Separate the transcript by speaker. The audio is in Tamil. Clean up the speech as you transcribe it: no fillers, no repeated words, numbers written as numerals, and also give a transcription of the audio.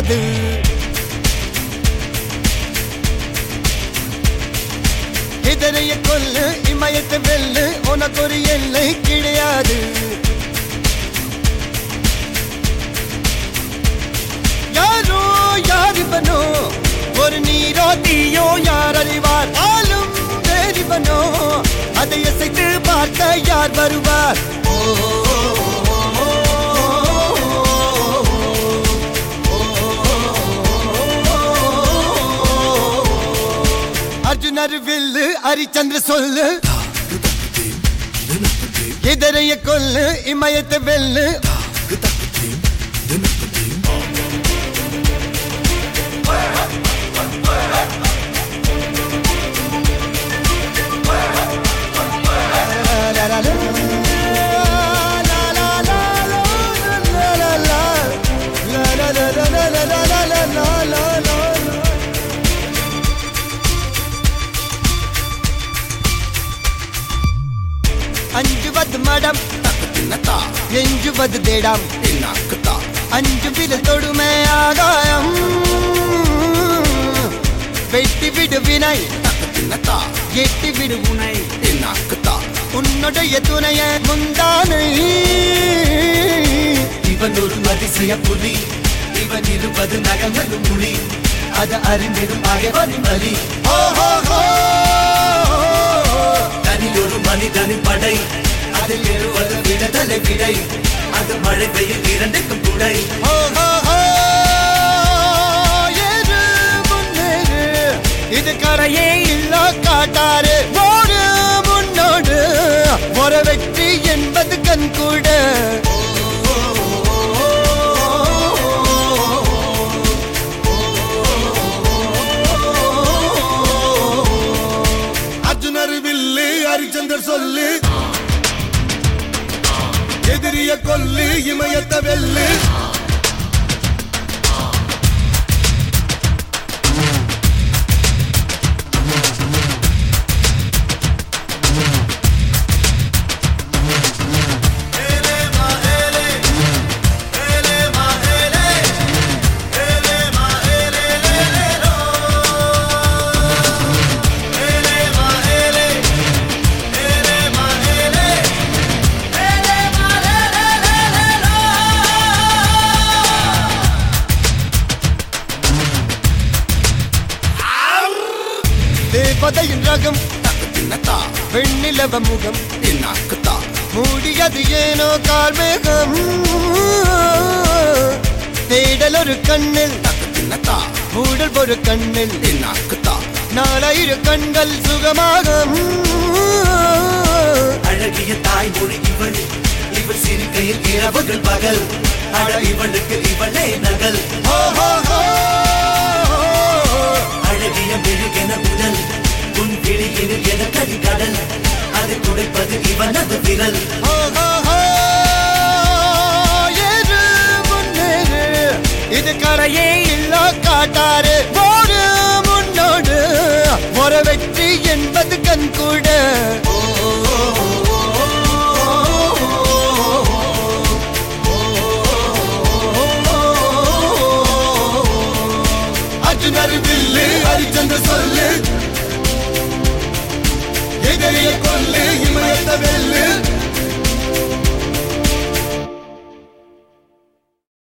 Speaker 1: கிடையாது. எதிரைய கொல்லு இமயத்தை வெல்லு உனக்கு ஒரு எல்லை கிடையாது. யாரோ யாரிவனோ ஒரு நீரோ தீயோ யார் அறிவார். ஆளும் வேறிவனோ அதை அசைத்து பார்க்க யார் வருவார். அர்ஜுனர் வில்லு ஹரிச்சந்திர சொல்லு எதிரைய கொல்லு இமயத்தை வெல்லு. அஞ்சுவது மடம் எஞ்சுவது தேடம். அஞ்சு விரல் தொடுமை ஆகாயம் வெட்டி விடு வினை எட்டி விடு உனை. உன்னுடைய துணைய முந்தானை
Speaker 2: இவன் ஒரு அதிசய புலி. இவன் இருபது நகங்களும் மொழி அது அறிந்திடும் ஆகவனின் வலி. தனி ஒரு மனிதனின் படை அதில் எழுவது விடுதலை விடை. அது மழை பெய்யும் இரண்டுக்கும் துடை.
Speaker 1: இது கரையே இல்ல காட்டாரு ஓடு முன்னோடு ஒரு வெற்றி என்பது கண் கூட.
Speaker 3: அர்ஜுனர் வில்லு ஹரிச்சந்தர் சொல்லு எதிரிய கொல்லு இமயத்தை வெல்லு.
Speaker 1: தேவதையின் ரகம் வெண்ணிலவ முகம் மூடியது ஏனோ கார்மேகம். தேடல் ஒரு கண்ணில் மூடல் ஒரு கண்ணில் நாலாயிர கண்கள் சுகமாக.
Speaker 2: அழகிய தாய்மொழி இவள். இவள் சிரிக்கையில் இரவுகள் பகல். அழ இவளுக்கு இவளே நகல். அழகிய மெழுகென உடல் உன் கிளியில் என கதி கடல். அதை துடைப்பது இவனது விரல்.
Speaker 1: இது கரையே இல்ல காட்டாரு ஓடு முன்னோடு ஒரு வெற்றி என்பது கண் கூட.
Speaker 3: அர்ஜுனர் வில்லு ஹரிச்சந்திர சொல்லு எதிரிய கொல்லு இமயத்தை வெல்லு.